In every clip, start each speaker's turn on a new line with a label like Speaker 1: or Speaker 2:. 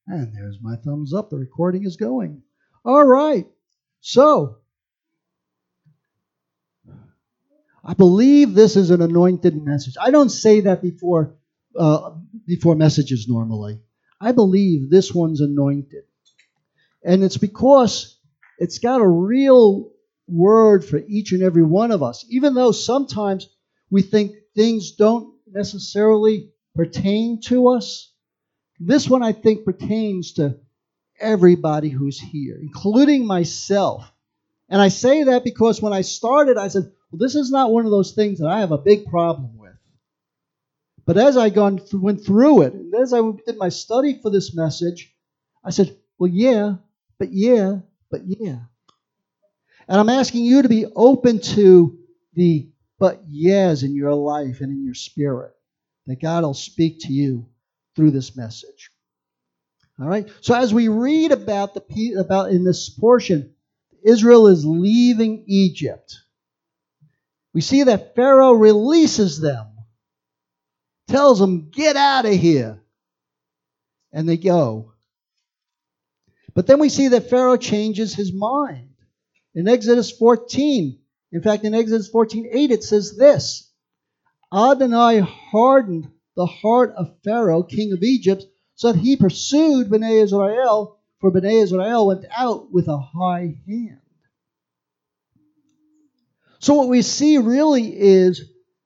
Speaker 1: And there's my thumbs up. The recording is going. All right. So, I believe this is an anointed message. I don't say that before messages normally. I believe this one's anointed. And it's because it's got a real word for each and every one of us. Even though sometimes we think things don't necessarily pertain to us, this one I think pertains to everybody who's here, including myself. And I say that because when I started, I said, well, this is not one of those things that I have a big problem with. But as I went through it, and as I did my study for this message, I said, well, yeah, but yeah, but yeah. And I'm asking you to be open to the but yeahs in your life and in your spirit, that God will speak to you through this message. All right. So as we read about in this portion, Israel is leaving Egypt. We see that Pharaoh releases them, tells them, get out of here. And they go. But then we see that Pharaoh changes his mind. In Exodus 14, in fact, in Exodus 14:8, it says this: Adonai hardened the heart of Pharaoh, king of Egypt, so that he pursued Bnei Israel, for Bnei Israel went out with a high hand. So what we see really is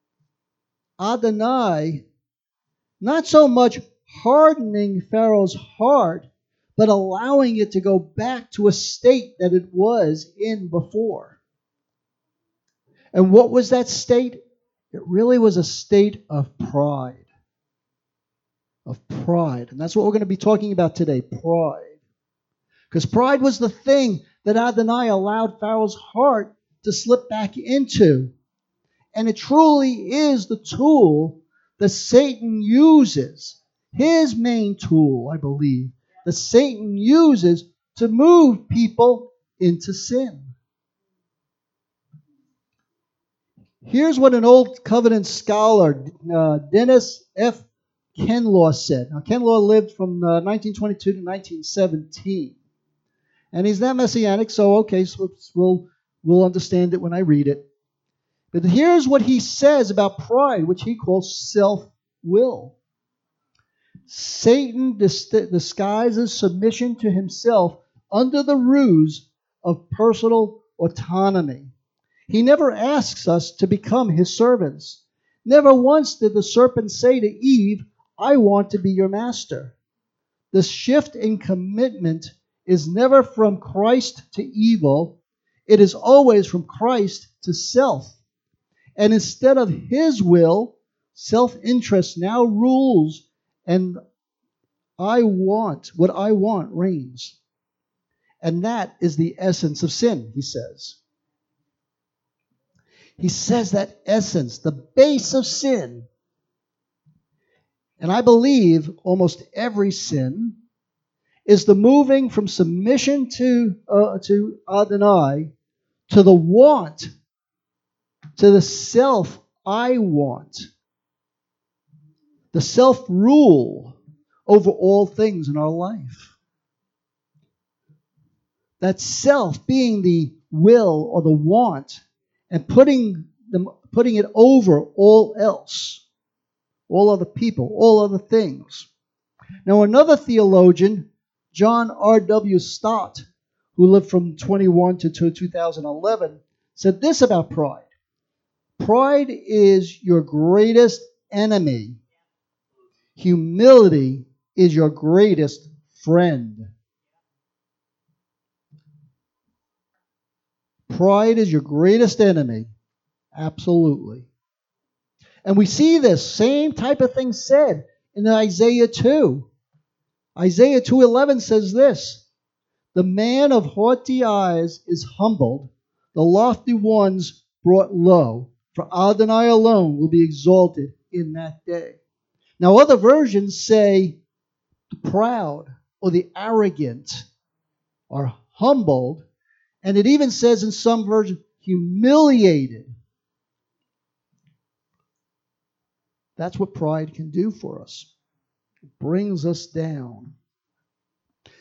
Speaker 1: Adonai not so much hardening Pharaoh's heart, but allowing it to go back to a state that it was in before. And what was that state? It really was a state of pride. Of pride. And that's what we're going to be talking about today, pride. Because pride was the thing that Adonai allowed Pharaoh's heart to slip back into. And it truly is the tool that Satan uses, his main tool, I believe, that Satan uses to move people into sin. Here's what an Old Covenant scholar, Dennis F. Kenlaw, said. Now, Kenlaw lived from 1922 to 1917. And he's not Messianic, so okay, so we'll understand it when I read it. But here's what he says about pride, which he calls self-will. Satan disguises submission to himself under the ruse of personal autonomy. He never asks us to become his servants. Never once did the serpent say to Eve, I want to be your master. The shift in commitment is never from Christ to evil. It is always from Christ to self. And instead of his will, self-interest now rules, and what I want reigns. And that is the essence of sin, he says. He says that essence, the base of sin. And I believe almost every sin is the moving from submission to Adonai to the want, to the self I want, the self-rule over all things in our life. That self being the will or the want and putting it over all else, all other people, all other things. Now another theologian, John R.W. Stott, who lived from 21 to 2011, said this about pride. Pride is your greatest enemy. Humility is your greatest friend. Pride is your greatest enemy. Absolutely. And we see this same type of thing said in Isaiah 2. Isaiah 2:11 says this: The man of haughty eyes is humbled, the lofty ones brought low, for Adonai alone will be exalted in that day. Now other versions say the proud or the arrogant are humbled, and it even says in some versions humiliated. That's what pride can do for us. It brings us down.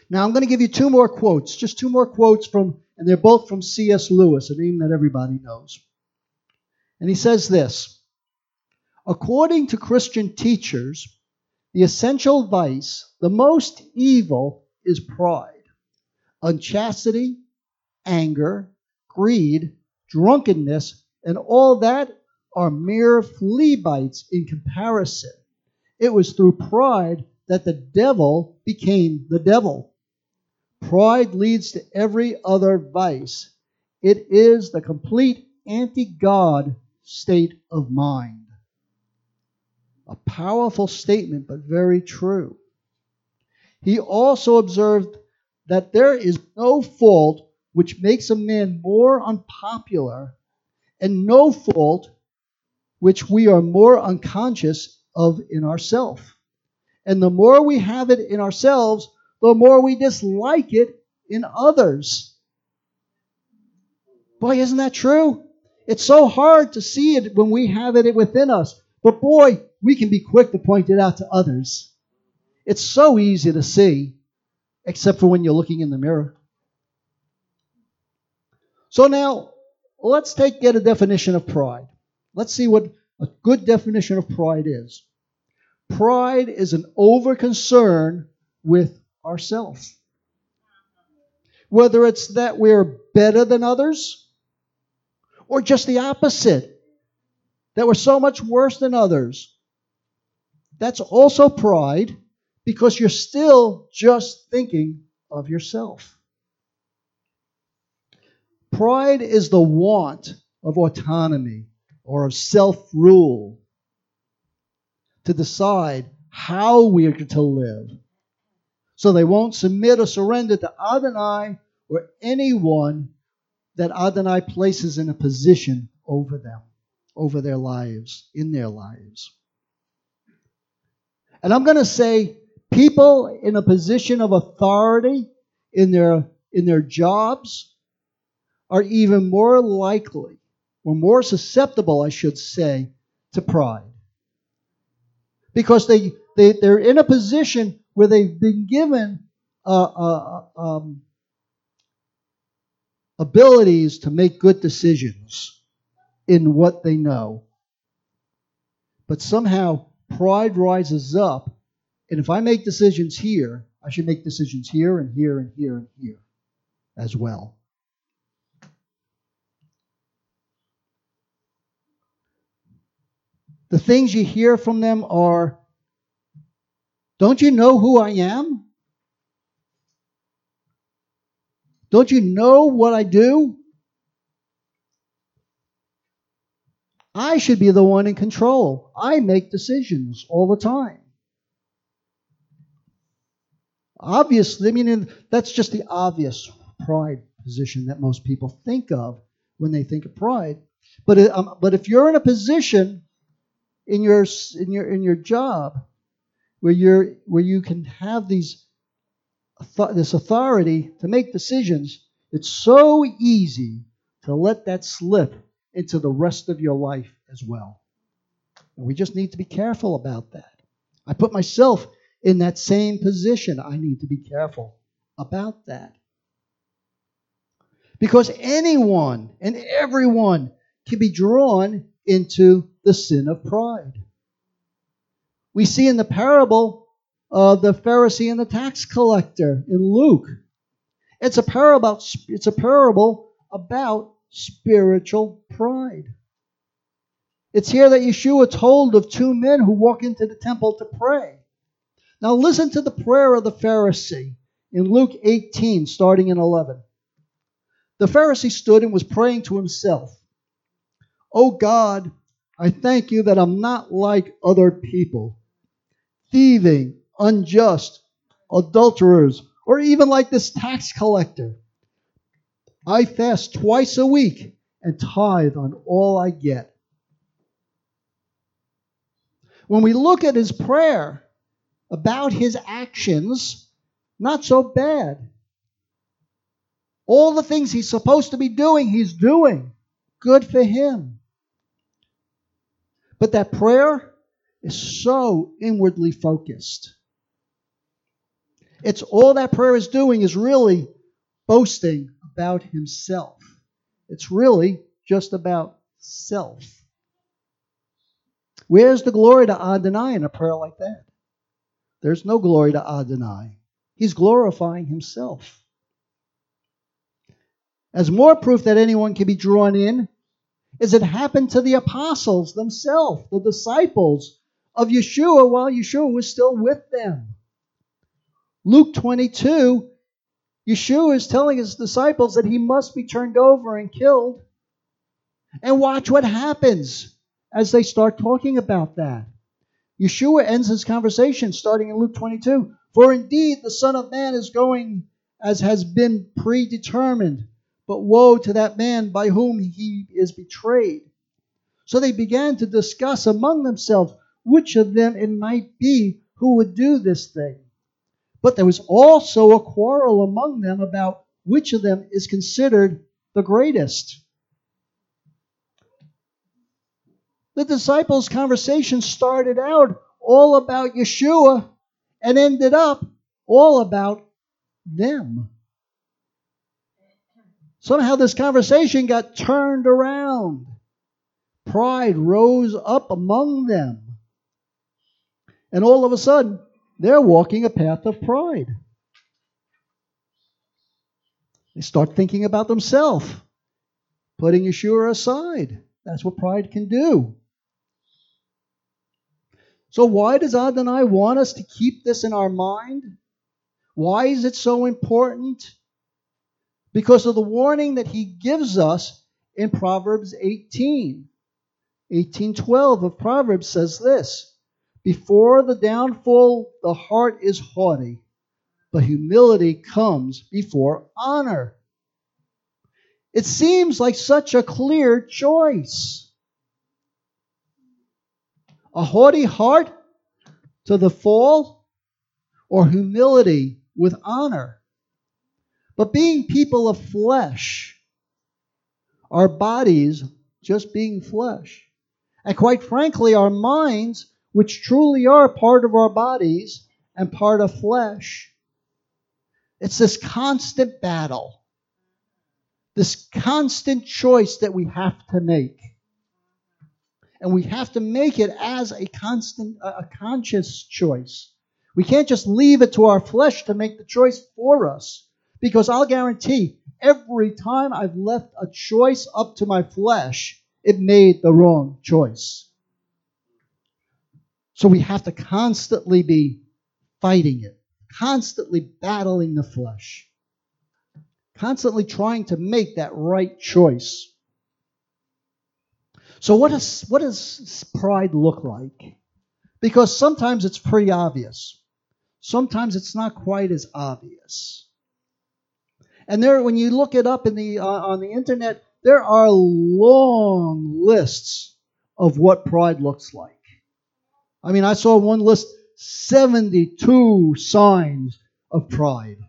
Speaker 1: Now I'm going to give you two more quotes, just two more quotes and they're both from C.S. Lewis, a name that everybody knows. And he says this: according to Christian teachers, the essential vice, the most evil, is pride. Unchastity, anger, greed, drunkenness, and all that are mere flea bites in comparison. It was through pride that the devil became the devil. Pride leads to every other vice. It is the complete anti-God state of mind. A powerful statement, but very true. He also observed that there is no fault which makes a man more unpopular, and no fault which we are more unconscious of in ourselves. And the more we have it in ourselves, the more we dislike it in others. Boy, isn't that true? It's so hard to see it when we have it within us. But boy, we can be quick to point it out to others. It's so easy to see, except for when you're looking in the mirror. So now, let's get a definition of pride. Let's see what a good definition of pride is. Pride is an over-concern with ourselves. Whether it's that we're better than others, or just the opposite, that we're so much worse than others. That's also pride, because you're still just thinking of yourself. Pride is the want of autonomy or of self-rule to decide how we are to live. So they won't submit or surrender to Adonai or anyone that Adonai places in a position over them, over their lives, in their lives. And I'm going to say people in a position of authority in their jobs are even more likely, or more susceptible, I should say, to pride. Because they're in a position where they've been given abilities to make good decisions in what they know. But somehow pride rises up, and if I make decisions here, I should make decisions here and here and here and here as well. The things you hear from them are, don't you know who I am? Don't you know what I do? I should be the one in control. I make decisions all the time. Obviously, that's just the obvious pride position that most people think of when they think of pride. But if you're in a position in your job where you can have this authority to make decisions, it's so easy to let that slip into the rest of your life as well. And we just need to be careful about that. I put myself in that same position. I need to be careful about that. Because anyone and everyone can be drawn into the sin of pride. We see in the parable of the Pharisee and the tax collector in Luke. It's a parable about spiritual pride. It's here that Yeshua told of two men who walk into the temple to pray. Now listen to the prayer of the Pharisee in Luke 18, starting in 11. The Pharisee stood and was praying to himself, "O God, I thank you that I'm not like other people, thieving, unjust, adulterers, or even like this tax collector. I fast twice a week and tithe on all I get." When we look at his prayer about his actions, not so bad. All the things he's supposed to be doing, he's doing. Good for him. But that prayer is so inwardly focused. It's all that prayer is doing is really boasting about himself. It's really just about self. Where's the glory to Adonai in a prayer like that? There's no glory to Adonai. He's glorifying himself. As more proof that anyone can be drawn in, is it happened to the apostles themselves, the disciples of Yeshua, while Yeshua was still with them. Luke 22, Yeshua is telling his disciples that he must be turned over and killed. And watch what happens as they start talking about that. Yeshua ends his conversation starting in Luke 22. For indeed the Son of Man is going as has been predetermined, but woe to that man by whom he is betrayed. So they began to discuss among themselves which of them it might be who would do this thing. But there was also a quarrel among them about which of them is considered the greatest. The disciples' conversation started out all about Yeshua and ended up all about them. Somehow this conversation got turned around. Pride rose up among them. And all of a sudden, they're walking a path of pride. They start thinking about themselves, putting Yeshua aside. That's what pride can do. So why does Adonai want us to keep this in our mind? Why is it so important? Because of the warning that he gives us in Proverbs 18. 18:12 of Proverbs says this, before the downfall, the heart is haughty, but humility comes before honor. It seems like such a clear choice. A haughty heart to the fall, or humility with honor. But being people of flesh, our bodies just being flesh, and quite frankly, our minds, which truly are part of our bodies and part of flesh, it's this constant battle, this constant choice that we have to make. And we have to make it as a conscious choice. We can't just leave it to our flesh to make the choice for us. Because I'll guarantee, every time I've left a choice up to my flesh, it made the wrong choice. So we have to constantly be fighting it, constantly battling the flesh, constantly trying to make that right choice. So what does pride look like? Because sometimes it's pretty obvious. Sometimes it's not quite as obvious. And when you look it up on the internet, there are long lists of what pride looks like. I mean, I saw one list, 72 signs of pride.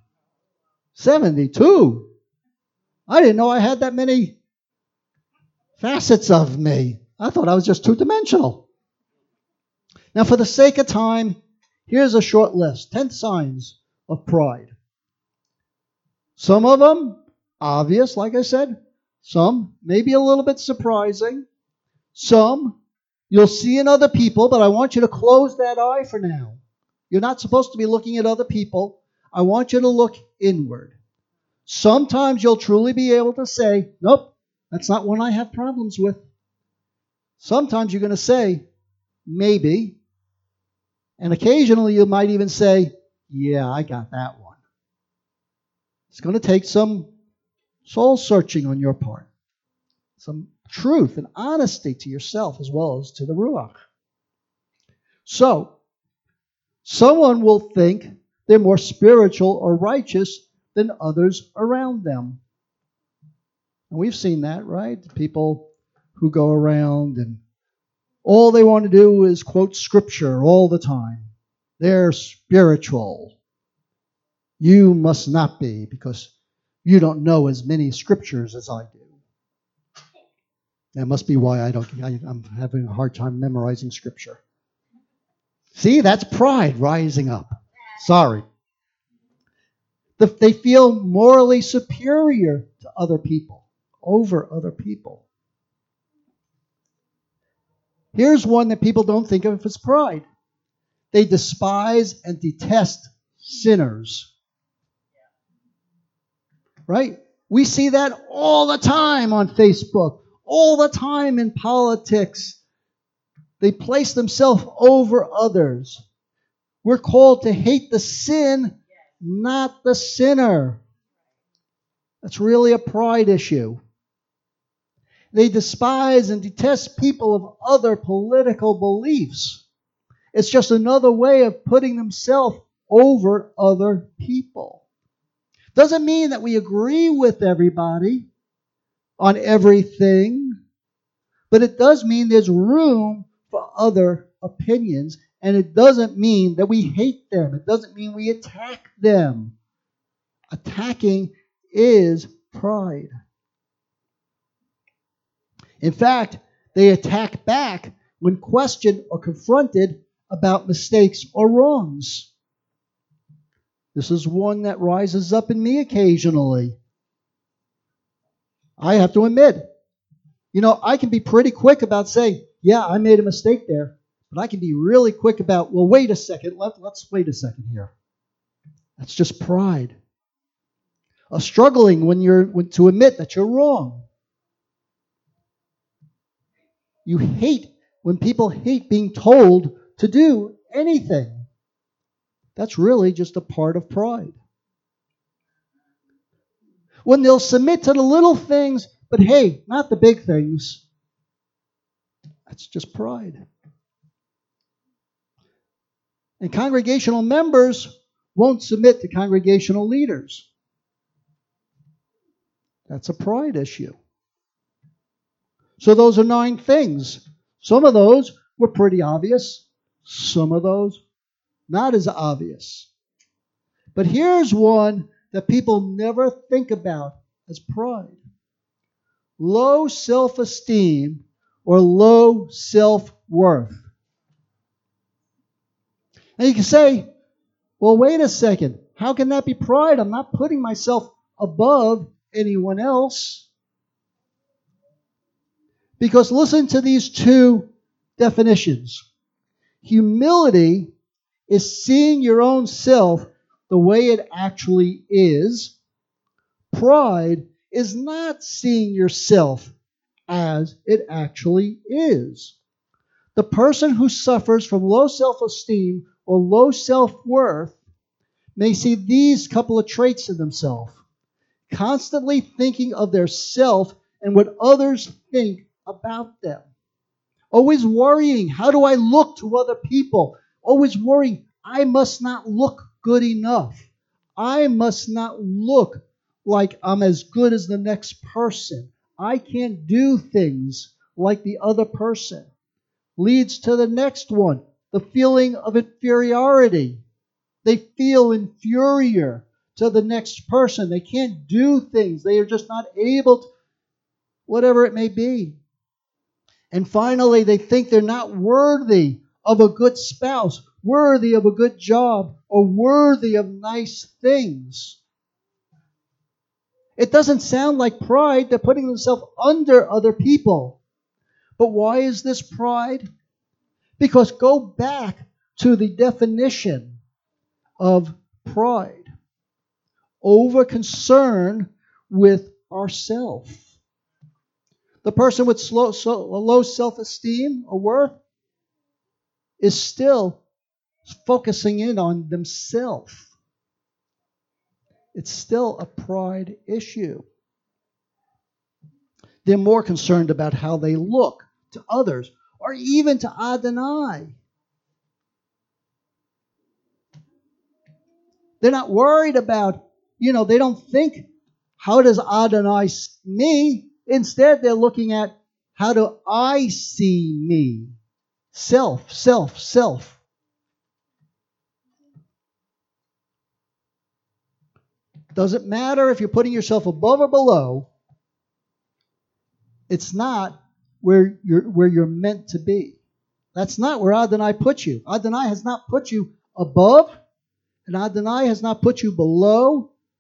Speaker 1: 72? I didn't know I had that many facets of me. I thought I was just two-dimensional. Now, for the sake of time, here's a short list. 10 signs of pride. Some of them, obvious, like I said. Some, maybe a little bit surprising. Some, you'll see in other people, but I want you to close that eye for now. You're not supposed to be looking at other people. I want you to look inward. Sometimes you'll truly be able to say, nope, that's not one I have problems with. Sometimes you're going to say, maybe. And occasionally you might even say, yeah, I got that one. It's going to take some soul searching on your part. Some truth and honesty to yourself as well as to the Ruach. So, someone will think they're more spiritual or righteous than others around them. And we've seen that, right? People who go around and all they want to do is quote scripture all the time. They're spiritual. You must not be because you don't know as many scriptures as I do. That must be why I'm having a hard time memorizing scripture. See, that's pride rising up. Sorry. They feel morally superior to other people, over other people. Here's one that people don't think of as pride. They despise and detest sinners. Right? We see that all the time on Facebook, all the time in politics. They place themselves over others. We're called to hate the sin, not the sinner. That's really a pride issue. They despise and detest people of other political beliefs. It's just another way of putting themselves over other people. Doesn't mean that we agree with everybody on everything, but it does mean there's room for other opinions, and it doesn't mean that we hate them. It doesn't mean we attack them. Attacking is pride. In fact, they attack back when questioned or confronted about mistakes or wrongs. This is one that rises up in me occasionally. I have to admit, I can be pretty quick about saying, yeah, I made a mistake there. But I can be really quick about, well, wait a second. Let's wait a second here. That's just pride. Struggling when to admit that you're wrong. You hate when people hate being told to do anything. That's really just a part of pride. When they'll submit to the little things, but hey, not the big things. That's just pride. And congregational members won't submit to congregational leaders. That's a pride issue. So those are 9 things. Some of those were pretty obvious. Some of those not as obvious. But here's one that people never think about as pride. Low self-esteem or low self-worth. And you can say, well, wait a second. How can that be pride? I'm not putting myself above anyone else. Because listen to these 2 definitions. Humility is seeing your own self the way it actually is. Pride is not seeing yourself as it actually is. The person who suffers from low self-esteem or low self-worth may see these couple of traits in themselves. Constantly thinking of their self and what others think about them. Always worrying, how do I look to other people? Always worrying, I must not look good enough. I must not look like I'm as good as the next person. I can't do things like the other person. Leads to the next one, the feeling of inferiority. They feel inferior to the next person. They can't do things. They are just not able to, whatever it may be. And finally, they think they're not worthy of a good spouse, worthy of a good job, or worthy of nice things. It doesn't sound like pride. They're putting themselves under other people. But why is this pride? Because go back to the definition of pride. Over concern with ourself. The person with low self-esteem or worth is still focusing in on themselves. It's still a pride issue. They're more concerned about how they look to others or even to Adonai. They're not worried about, they don't think, how does Adonai see me? Instead, they're looking at, how do I see me? Self, self, self. Doesn't matter if you're putting yourself above or below. It's not where you're meant to be. That's not where Adonai put you. Adonai has not put you above, and Adonai has not put you below.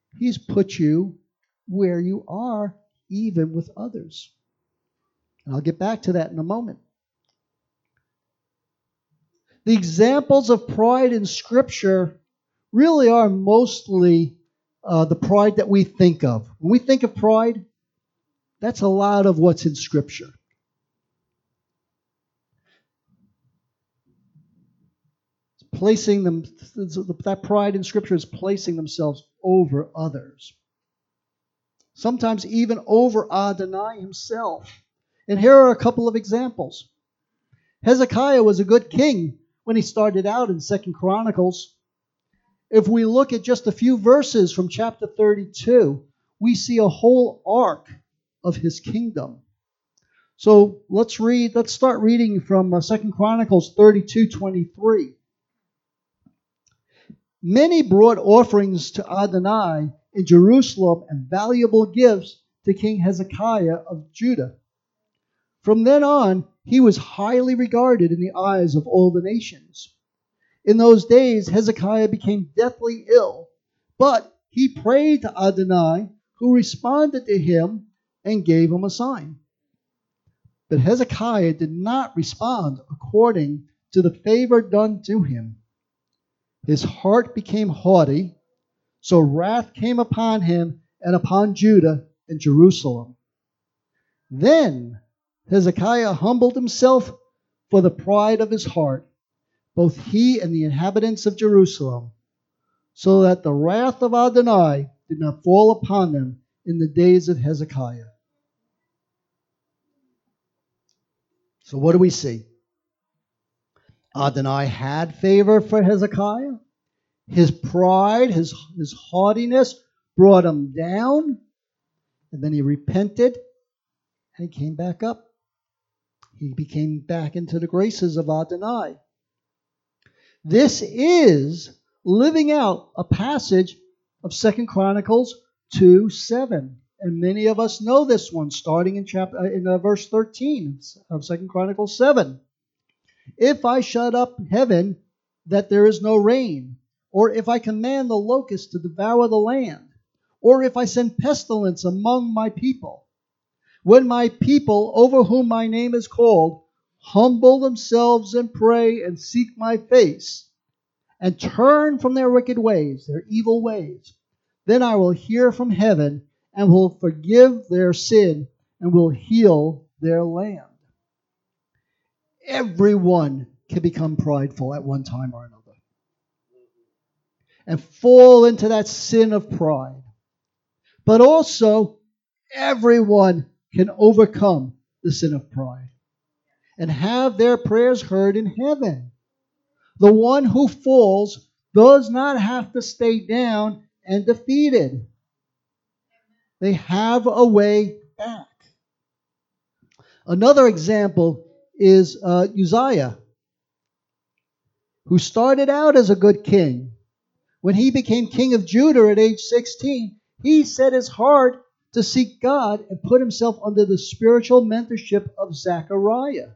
Speaker 1: He's put you where you are, even with others. And I'll get back to that in a moment. The examples of pride in Scripture really are mostly the pride that we think of. When we think of pride, that's a lot of what's in Scripture. Placing them, that pride in Scripture is placing themselves over others. Sometimes even over Adonai himself. And here are a couple of examples. Hezekiah was a good king when he started out in 2 Chronicles. If we look at just a few verses from chapter 32, we see a whole arc of his kingdom. So let's start reading from 2 Chronicles 32:23. Many brought offerings to Adonai in Jerusalem and valuable gifts to King Hezekiah of Judah. From then on, he was highly regarded in the eyes of all the nations. In those days, Hezekiah became deathly ill, but he prayed to Adonai, who responded to him and gave him a sign. But Hezekiah did not respond according to the favor done to him. His heart became haughty, so wrath came upon him and upon Judah and Jerusalem. Then Hezekiah humbled himself for the pride of his heart, both he and the inhabitants of Jerusalem, so that the wrath of Adonai did not fall upon them in the days of Hezekiah. So what do we see? Adonai had favor for Hezekiah. His pride, his haughtiness brought him down. And then he repented and he came back up. He became back into the graces of Adonai. This is living out a passage of 2 Chronicles 2:7. And many of us know this one, starting in verse 13 of 2 Chronicles 7. If I shut up heaven that there is no rain, or if I command the locusts to devour the land, or if I send pestilence among my people, when my people over whom my name is called humble themselves and pray and seek my face, and turn from their wicked ways, their evil ways, then I will hear from heaven and will forgive their sin and will heal their land. Everyone can become prideful at one time or another and fall into that sin of pride. But also, everyone can overcome the sin of pride and have their prayers heard in heaven. The one who falls does not have to stay down and defeated. They have a way back. Another example is Uzziah, who started out as a good king. When he became king of Judah at age 16, he set his heart to seek God and put himself under the spiritual mentorship of Zechariah.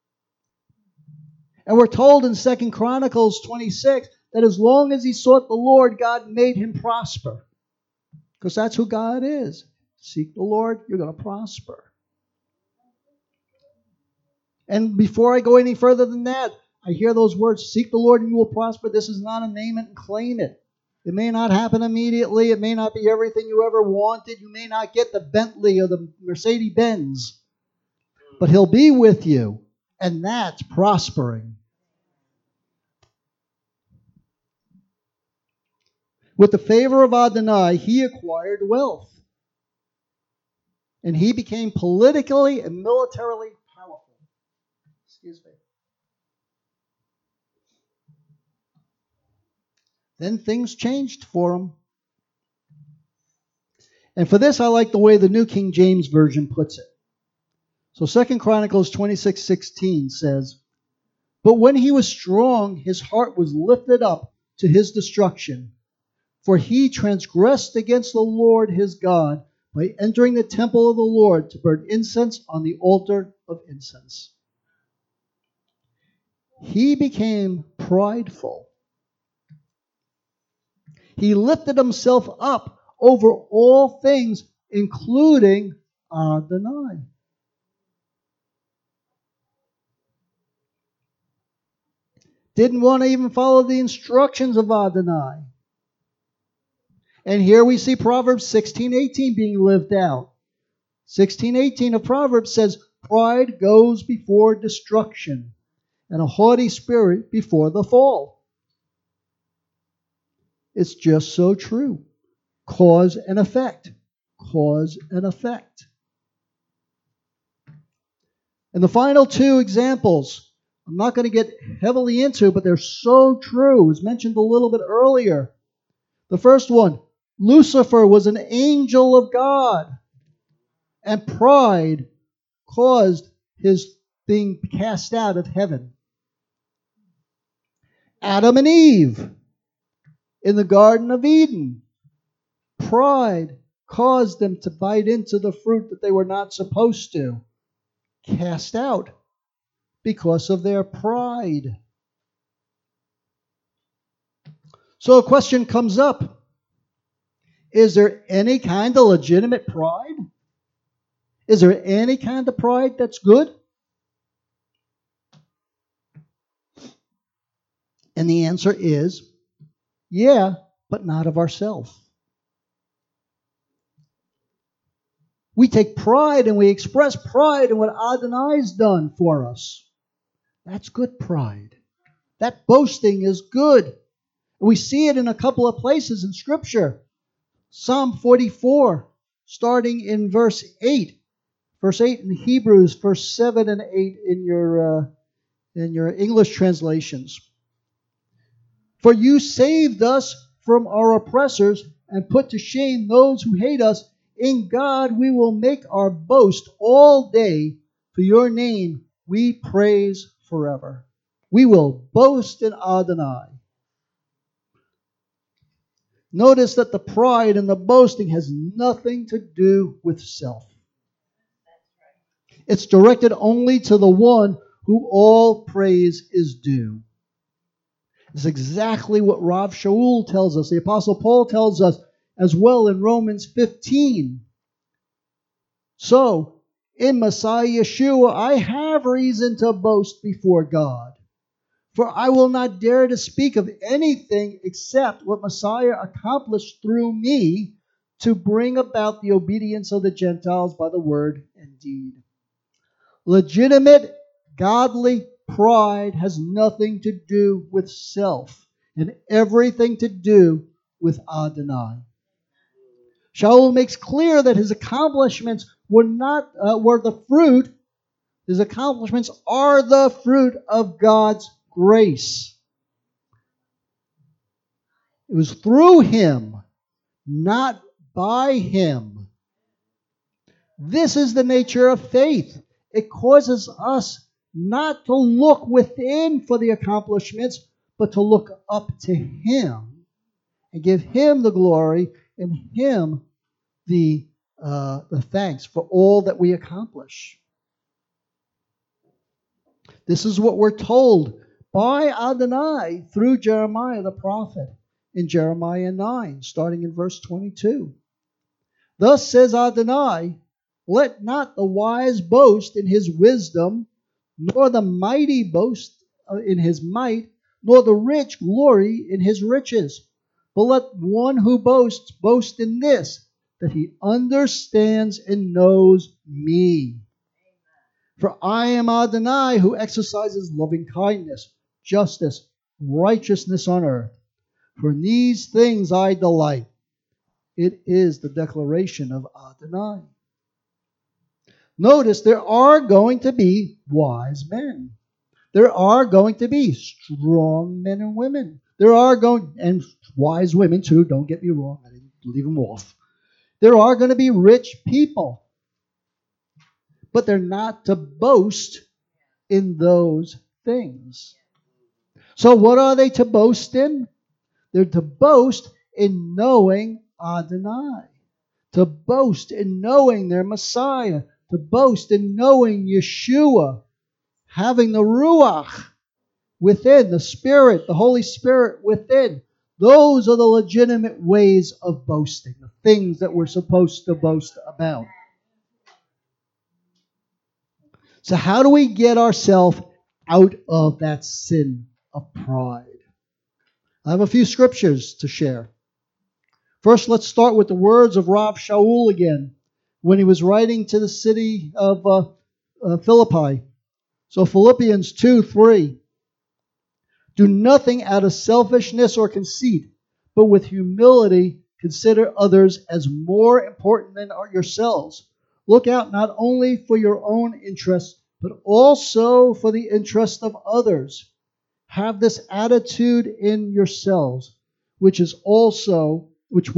Speaker 1: And we're told in 2 Chronicles 26 that as long as he sought the Lord, God made him prosper. Because that's who God is. Seek the Lord, you're going to prosper. And before I go any further than that, I hear those words, seek the Lord and you will prosper. This is not a name it and claim it. It may not happen immediately. It may not be everything you ever wanted. You may not get the Bentley or the Mercedes-Benz. But he'll be with you. And that's prospering. With the favor of Adonai, he acquired wealth. And he became politically and militarily powerful. Excuse me. Then things changed for him. And for this, I like the way the New King James Version puts it. So 2 Chronicles 26:16 says, "But when he was strong, his heart was lifted up to his destruction. For he transgressed against the Lord his God by entering the temple of the Lord to burn incense on the altar of incense." He became prideful. He lifted himself up over all things, including Adonai. Didn't want to even follow the instructions of Adonai. And here we see Proverbs 16:18 being lived out. 16:18 of Proverbs says, "Pride goes before destruction, and a haughty spirit before the fall." It's just so true. Cause and effect. Cause and effect. And the final two examples, I'm not going to get heavily into, but they're so true. It was mentioned a little bit earlier. The first one, Lucifer was an angel of God, and pride caused his being cast out of heaven. Adam and Eve in the Garden of Eden, pride caused them to bite into the fruit that they were not supposed to. Cast out because of their pride. So a question comes up. Is there any kind of legitimate pride? Is there any kind of pride that's good? And the answer is, yeah, but not of ourselves. We take pride and we express pride in what Adonai's done for us. That's good pride. That boasting is good. We see it in a couple of places in Scripture. Psalm 44, starting in verse 8. Verse 8 in Hebrews, verse 7 and 8 in your English translations. For you saved us from our oppressors and put to shame those who hate us. In God we will make our boast all day. For your name we praise forever. We will boast in Adonai. Notice that the pride and the boasting has nothing to do with self. It's directed only to the one who all praise is due. It's exactly what Rav Shaul tells us. The Apostle Paul tells us as well in Romans 15. So, in Messiah Yeshua, I have reason to boast before God. For I will not dare to speak of anything except what Messiah accomplished through me to bring about the obedience of the Gentiles by the word and deed. Legitimate, godly pride has nothing to do with self and everything to do with Adonai. Shaul makes clear that his accomplishments were the fruit. His accomplishments are the fruit of God's grace. It was through him, not by him. This is the nature of faith. It causes us not to look within for the accomplishments, but to look up to him and give him the glory and him the thanks for all that we accomplish. This is what we're told by Adonai through Jeremiah the prophet in Jeremiah 9, starting in verse 22. Thus says Adonai, let not the wise boast in his wisdom, nor the mighty boast in his might, nor the rich glory in his riches. But let one who boasts boast in this, that he understands and knows me. For I am Adonai, who exercises loving kindness, justice, righteousness on earth. For in these things I delight. It is the declaration of Adonai. Notice there are going to be wise men. There are going to be strong men and women. And wise women too, don't get me wrong, I didn't leave them off. There are going to be rich people. But they're not to boast in those things. So what are they to boast in? They're to boast in knowing Adonai. To boast in knowing their Messiah. To boast in knowing Yeshua. Having the Ruach within, the Spirit, the Holy Spirit within. Those are the legitimate ways of boasting. The things that we're supposed to boast about. So how do we get ourselves out of that sin of pride? I have a few scriptures to share. First, let's start with the words of Rav Shaul again, when he was writing to the city of Philippi. So Philippians 2:3. Do nothing out of selfishness or conceit, but with humility consider others as more important than yourselves. Look out not only for your own interests, but also for the interest of others. Have this attitude in yourselves, which was also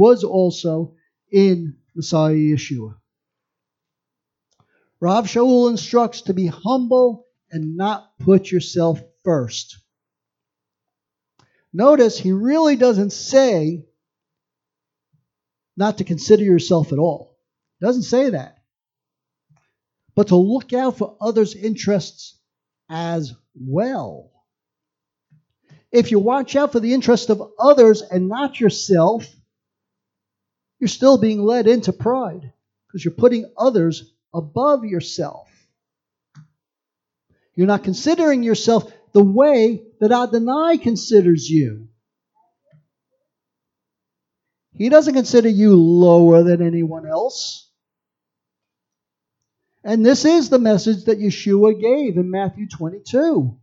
Speaker 1: in Messiah Yeshua. Rav Shaul instructs to be humble and not put yourself first. Notice he really doesn't say not to consider yourself at all. He doesn't say that. But to look out for others' interests as well. If you watch out for the interest of others and not yourself, you're still being led into pride because you're putting others above yourself. You're not considering yourself the way that Adonai considers you. He doesn't consider you lower than anyone else. And this is the message that Yeshua gave in Matthew 22.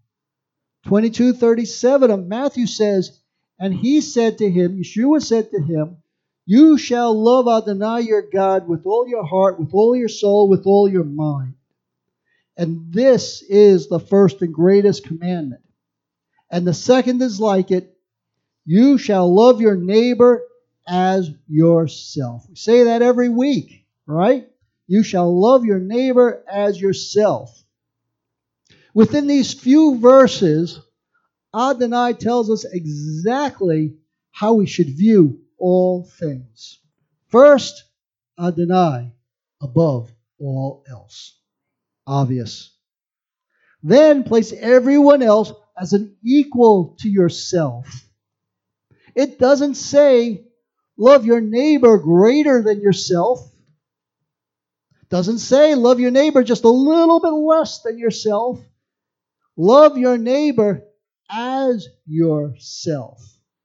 Speaker 1: 22:37 of Matthew says, and he said to him, Yeshua said to him, you shall love Adonai your God with all your heart, with all your soul, with all your mind. And this is the first and greatest commandment. And the second is like it, you shall love your neighbor as yourself. We say that every week, right? You shall love your neighbor as yourself. Within these few verses, Adonai tells us exactly how we should view all things. First, Adonai above all else. Obvious. Then place everyone else as an equal to yourself. It doesn't say love your neighbor greater than yourself. It doesn't say love your neighbor just a little bit less than yourself. Love your neighbor as yourself.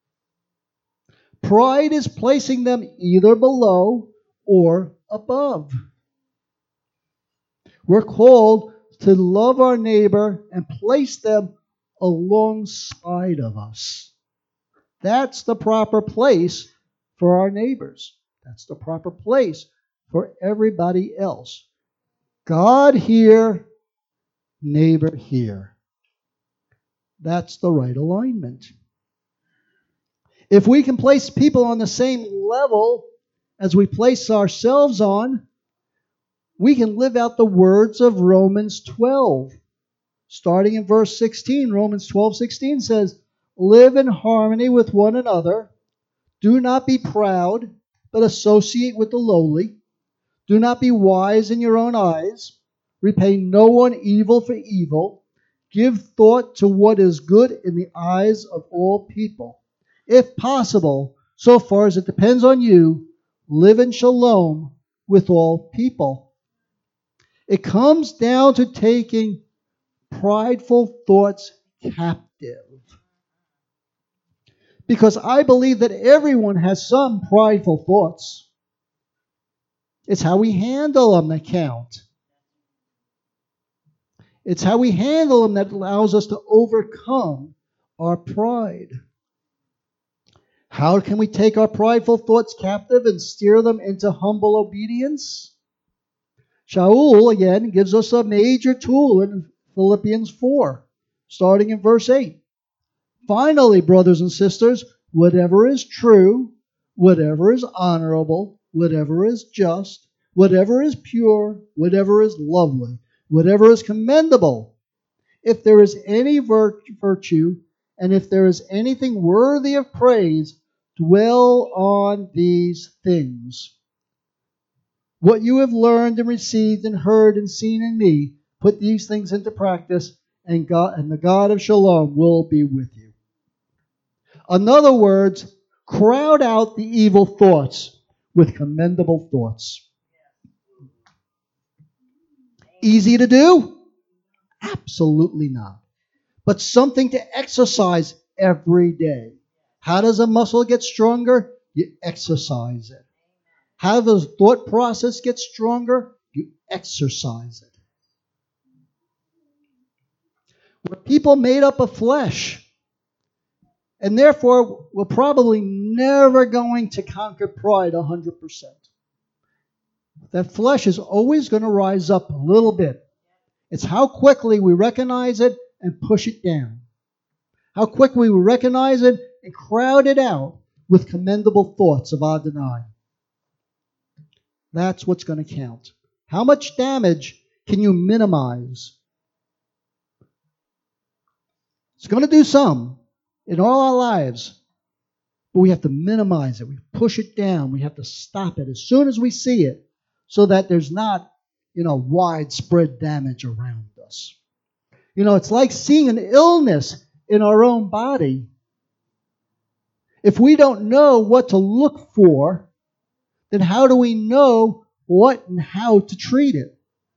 Speaker 1: Pride is placing them either below or above. We're called to love our neighbor and place them alongside of us. That's the proper place for our neighbors. That's the proper place for everybody else. God here, neighbor here. That's the right alignment. If we can place people on the same level as we place ourselves on, we can live out the words of Romans 12. Starting in verse 16, Romans 12:16 says, live in harmony with one another. Do not be proud, but associate with the lowly. Do not be wise in your own eyes. Repay no one evil for evil. Give thought to what is good in the eyes of all people. If possible, so far as it depends on you, live in shalom with all people. It comes down to taking prideful thoughts captive. Because I believe that everyone has some prideful thoughts. It's how we handle them that count. It's how we handle them that allows us to overcome our pride. How can we take our prideful thoughts captive and steer them into humble obedience? Shaul, again, gives us a major tool in Philippians 4, starting in verse 8. Finally, brothers and sisters, whatever is true, whatever is honorable, whatever is just, whatever is pure, whatever is lovely, whatever is commendable, if there is any virtue, and if there is anything worthy of praise, dwell on these things. What you have learned and received and heard and seen in me, put these things into practice, and the God of Shalom will be with you. In other words, crowd out the evil thoughts with commendable thoughts. Easy to do? Absolutely not. But something to exercise every day. How does a muscle get stronger? You exercise it. How does the thought process get stronger? You exercise it. We're people made up of flesh. And therefore, we're probably never going to conquer pride 100%. That flesh is always going to rise up a little bit. It's how quickly we recognize it and push it down. How quickly we recognize it and crowd it out with commendable thoughts of Adonai. That's what's going to count. How much damage can you minimize? It's going to do some in all our lives, but we have to minimize it. We push it down. We have to stop it as soon as we see it so that there's not, widespread damage around us. It's like seeing an illness in our own body. If we don't know what to look for, then how do we know what and how to treat it?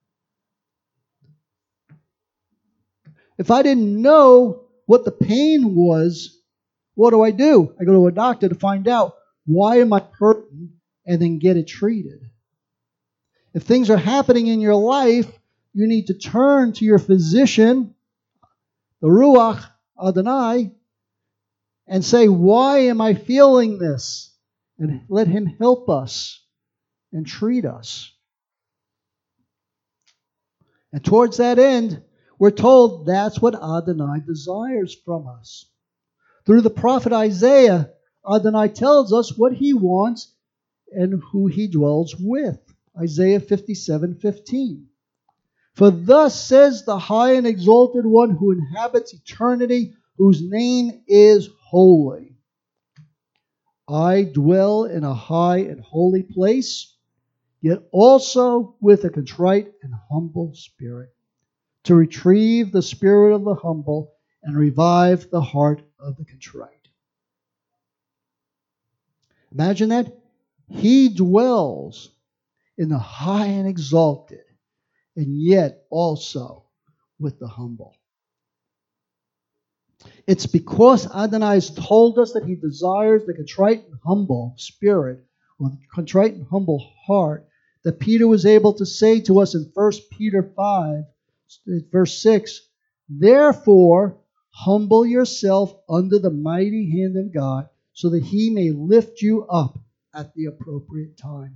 Speaker 1: If I didn't know what the pain was, what do? I go to a doctor to find out why am I hurting and then get it treated. If things are happening in your life, you need to turn to your physician, the Ruach Adonai, and say, why am I feeling this? And let him help us and treat us. And towards that end, we're told that's what Adonai desires from us. Through the prophet Isaiah, Adonai tells us what he wants and who he dwells with. Isaiah 57:15. For thus says the high and exalted one who inhabits eternity, whose name is holy. I dwell in a high and holy place, yet also with a contrite and humble spirit, to retrieve the spirit of the humble and revive the heart of the contrite. Imagine that. He dwells in the high and exalted, and yet also with the humble. It's because Adonai has told us that he desires the contrite and humble spirit, or the contrite and humble heart, that Peter was able to say to us in 1 Peter 5, verse 6, therefore, humble yourself under the mighty hand of God, so that he may lift you up at the appropriate time.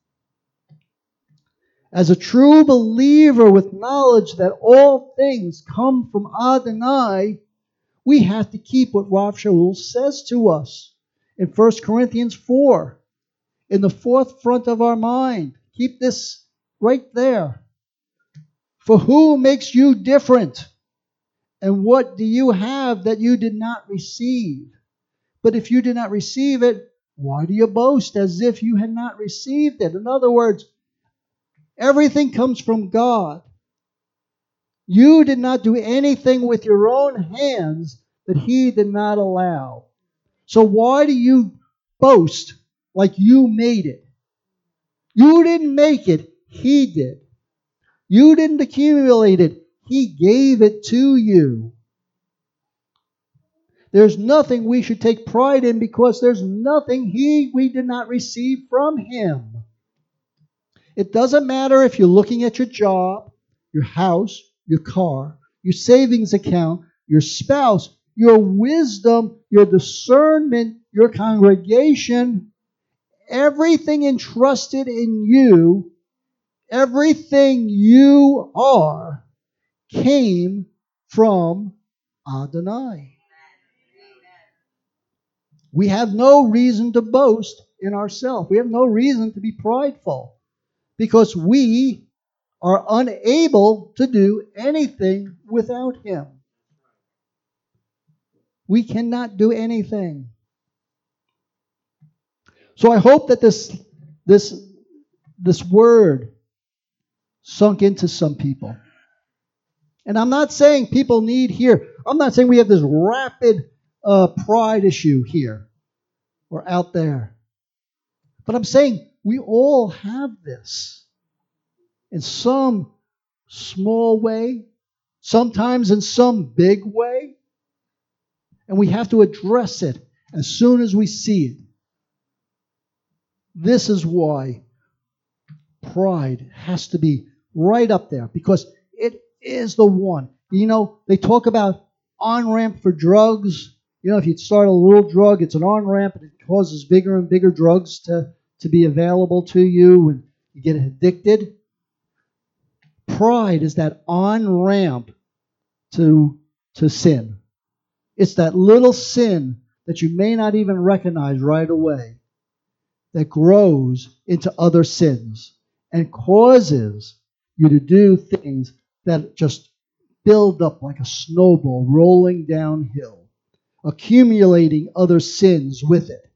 Speaker 1: As a true believer with knowledge that all things come from Adonai, we have to keep what Rav Shaul says to us in 1 Corinthians 4, in the forefront of our mind. Keep this right there. For who makes you different? And what do you have that you did not receive? But if you did not receive it, why do you boast as if you had not received it? In other words, everything comes from God. You did not do anything with your own hands that he did not allow. So why do you boast like you made it? You didn't make it, he did. You didn't accumulate it, he gave it to you. There's nothing we should take pride in because there's nothing we did not receive from him. It doesn't matter if you're looking at your job, your house, your car, your savings account, your spouse, your wisdom, your discernment, your congregation, everything entrusted in you, everything you are, came from Adonai. We have no reason to boast in ourselves. We have no reason to be prideful because we are unable to do anything without him. We cannot do anything. So I hope that this word sunk into some people. And I'm not saying people need here. I'm not saying we have this rapid pride issue here or out there. But I'm saying we all have this in some small way, sometimes in some big way, and we have to address it as soon as we see it. This is why pride has to be right up there, because it is the one. You know, they talk about on-ramp for drugs. You know, if you start a little drug, it's an on-ramp and it causes bigger and bigger drugs to be available to you and you get addicted. Pride is that on-ramp to sin. It's that little sin that you may not even recognize right away that grows into other sins and causes you to do things that just build up like a snowball rolling downhill, accumulating other sins with it.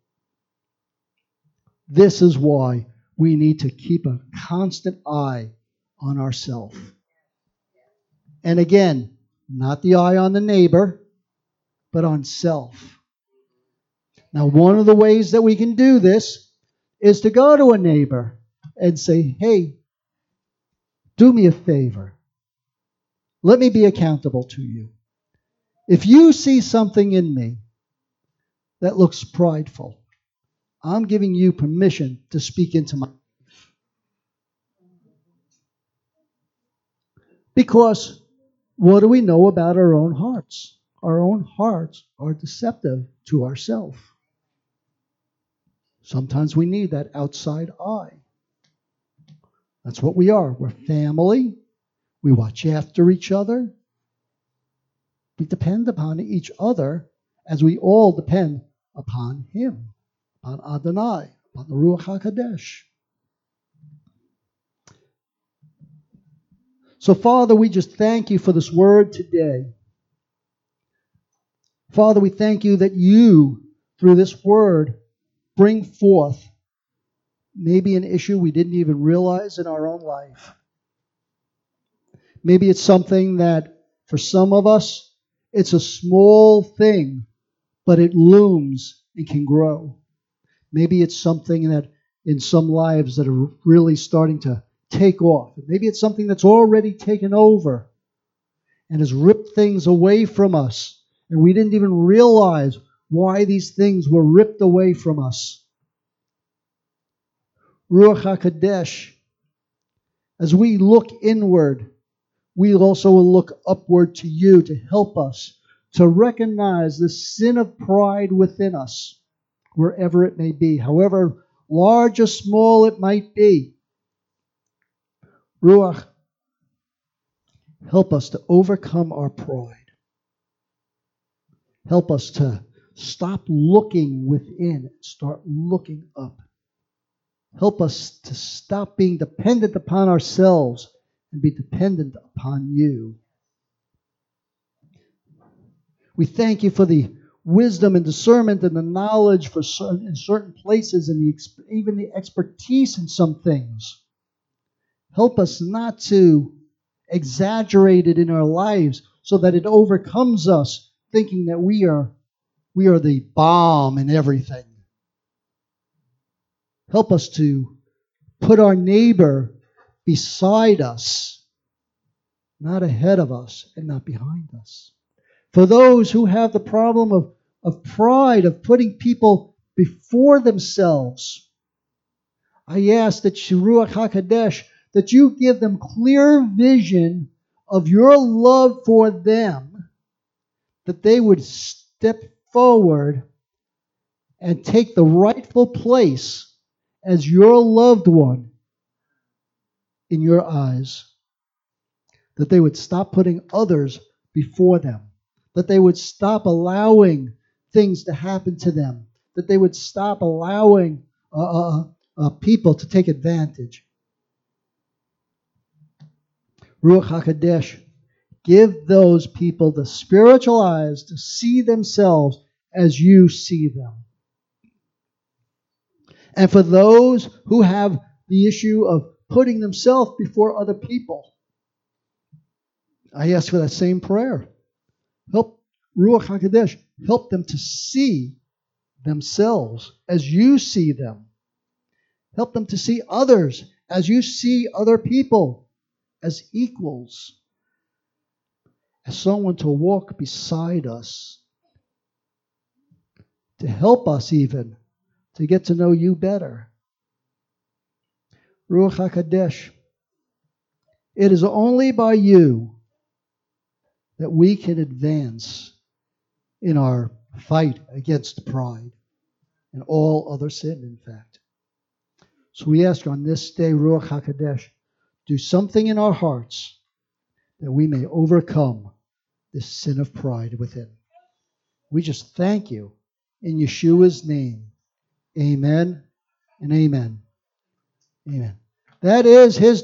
Speaker 1: This is why we need to keep a constant eye on ourselves. And again, not the eye on the neighbor, but on self. Now, one of the ways that we can do this is to go to a neighbor and say, hey, do me a favor. Let me be accountable to you. If you see something in me that looks prideful, I'm giving you permission to speak into my life. Because what do we know about our own hearts? Our own hearts are deceptive to ourselves. Sometimes we need that outside eye. That's what we are. We're family. We watch after each other. We depend upon each other as we all depend upon Him, upon Adonai, upon the Ruach HaKodesh. So, Father, we just thank you for this word today. Father, we thank you that you, through this word, bring forth maybe an issue we didn't even realize in our own life. Maybe it's something that, for some of us, it's a small thing, but it looms and can grow. Maybe it's something that in some lives that are really starting to take off. Maybe it's something that's already taken over and has ripped things away from us, and we didn't even realize why these things were ripped away from us. Ruach HaKodesh, as we look inward, we also will look upward to you to help us to recognize the sin of pride within us, wherever it may be, however large or small it might be. Ruach, help us to overcome our pride. Help us to stop looking within and start looking up. Help us to stop being dependent upon ourselves and be dependent upon you. We thank you for the wisdom and discernment and the knowledge in certain places and even the expertise in some things. Help us not to exaggerate it in our lives so that it overcomes us, thinking that we are the bomb in everything. Help us to put our neighbor beside us, not ahead of us and not behind us. For those who have the problem of pride, of putting people before themselves, I ask that Ruach HaKodesh, that you give them clear vision of your love for them, that they would step forward and take the rightful place as your loved one in your eyes. That they would stop putting others before them. That they would stop allowing things to happen to them. That they would stop allowing people to take advantage. Ruach HaKodesh, give those people the spiritual eyes to see themselves as you see them. And for those who have the issue of putting themselves before other people, I ask for that same prayer. Help Ruach HaKodesh, help them to see themselves as you see them. Help them to see others as you see other people, as equals, as someone to walk beside us, to help us even to get to know you better. Ruach HaKodesh, it is only by you that we can advance in our fight against pride and all other sin, in fact. So we ask on this day, Ruach HaKodesh, do something in our hearts that we may overcome this sin of pride within. We just thank you in Yeshua's name. Amen and amen. Amen. That is his